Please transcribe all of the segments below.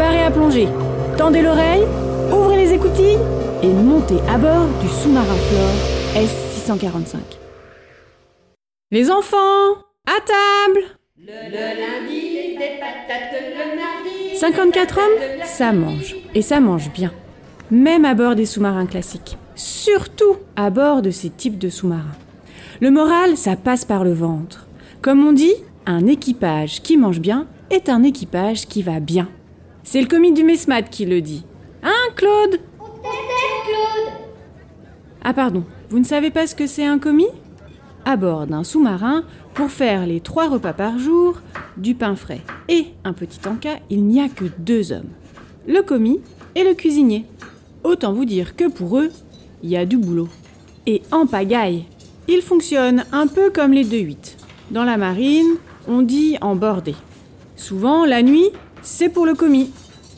préparez à plonger. Tendez l'oreille, ouvrez les écoutilles et montez à bord du sous-marin Flore S-645. Les enfants, à table! Le lundi, des patates, le mardi... 54 hommes, ça mange. Et ça mange bien. Même à bord des sous-marins classiques. Surtout à bord de ces types de sous-marins. Le moral, ça passe par le ventre. Comme on dit, un équipage qui mange bien est un équipage qui va bien. C'est le commis du MESMAT qui le dit. Hein, Claude? Claude. Ah pardon, vous ne savez pas ce que c'est un commis? À bord d'un sous-marin, pour faire les 3 repas par jour, du pain frais et un petit encas, il n'y a que 2 hommes. Le commis et le cuisinier. Autant vous dire que pour eux, il y a du boulot. Et en pagaille, ils fonctionnent un peu comme les 2-8. Dans la marine, on dit en bordée. Souvent, la nuit, c'est pour le commis.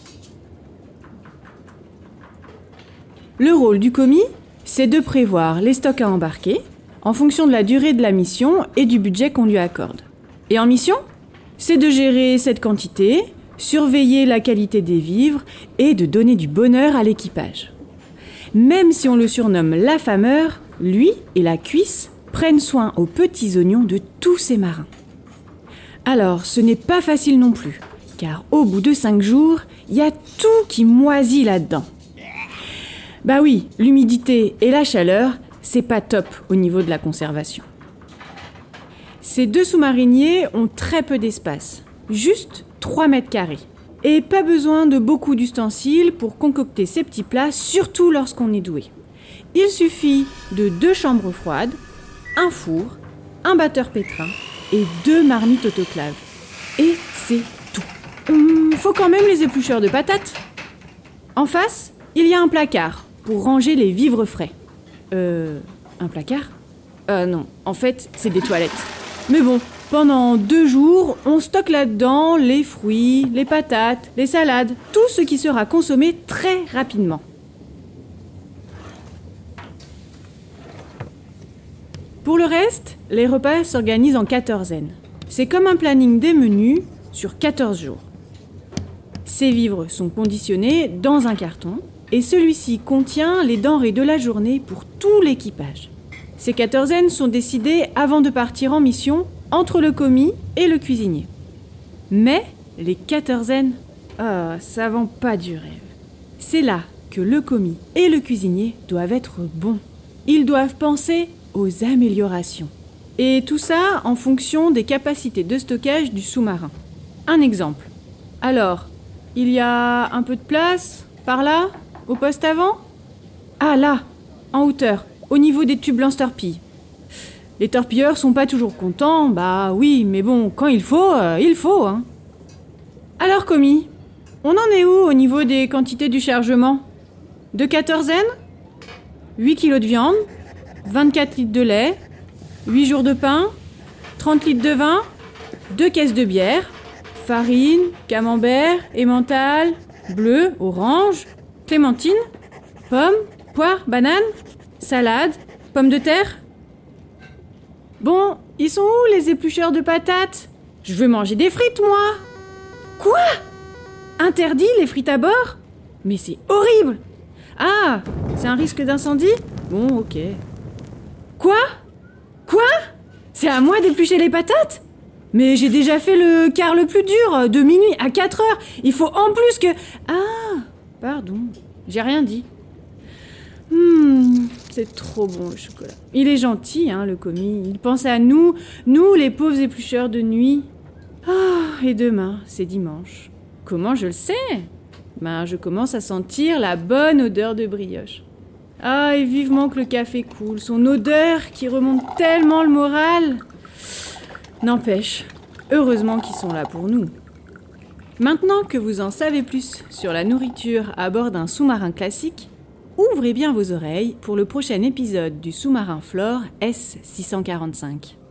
Le rôle du commis, c'est de prévoir les stocks à embarquer en fonction de la durée de la mission et du budget qu'on lui accorde. Et en mission, c'est de gérer cette quantité, surveiller la qualité des vivres et de donner du bonheur à l'équipage. Même si on le surnomme l'affameur, lui et la cuisse prennent soin aux petits oignons de tous ces marins. Alors, ce n'est pas facile non plus, car au bout de 5 jours, il y a tout qui moisit là-dedans. Bah oui, l'humidité et la chaleur, c'est pas top au niveau de la conservation. Ces 2 sous-mariniers ont très peu d'espace, juste 3 mètres carrés. Et pas besoin de beaucoup d'ustensiles pour concocter ces petits plats, surtout lorsqu'on est doué. Il suffit de 2 chambres froides, un four, un batteur pétrin et 2 marmites autoclaves. Et c'est tout. Faut quand même les éplucheurs de patates. En face, il y a un placard pour ranger les vivres frais. Un placard ? Non, en fait, c'est des toilettes. Mais bon, pendant 2 jours, on stocke là-dedans les fruits, les patates, les salades, tout ce qui sera consommé très rapidement. Pour le reste, les repas s'organisent en quatorzaine. C'est comme un planning des menus sur 14 jours. Ces vivres sont conditionnés dans un carton et celui-ci contient les denrées de la journée pour tout l'équipage. Ces quatorzaines sont décidées avant de partir en mission entre le commis et le cuisinier. Mais les quatorzaines, ça vend pas du rêve. C'est là que le commis et le cuisinier doivent être bons. Ils doivent penser aux améliorations. Et tout ça en fonction des capacités de stockage du sous-marin. Un exemple. Alors, il y a un peu de place, par là, au poste avant ? Ah là, en hauteur, au niveau des tubes lance-torpilles. Les torpilleurs sont pas toujours contents, bah oui, mais bon, quand il faut, hein. Alors commis, on en est où au niveau des quantités du chargement ? 2 quatorzaines ? 8 kilos de viande, 24 litres de lait, 8 jours de pain, 30 litres de vin, 2 caisses de bière, farine, camembert, emmental, bleu, orange, clémentine, pommes, poires, bananes, salade, pommes de terre. Bon, ils sont où les éplucheurs de patates ? Je veux manger des frites, moi ! Quoi ? Interdit les frites à bord ? Mais c'est horrible ! Ah, c'est un risque d'incendie ? Bon, ok. Quoi ? C'est à moi d'éplucher les patates ? Mais j'ai déjà fait le quart le plus dur, de minuit à 4 heures. Il faut en plus que... Ah, pardon, j'ai rien dit. C'est trop bon le chocolat. Il est gentil, le commis. Il pense à nous les pauvres éplucheurs de nuit. Ah, et demain, c'est dimanche. Comment je le sais ? Je commence à sentir la bonne odeur de brioche. Ah, et vivement que le café coule. Son odeur qui remonte tellement le moral. N'empêche, heureusement qu'ils sont là pour nous. Maintenant que vous en savez plus sur la nourriture à bord d'un sous-marin classique, ouvrez bien vos oreilles pour le prochain épisode du sous-marin Flore S-645.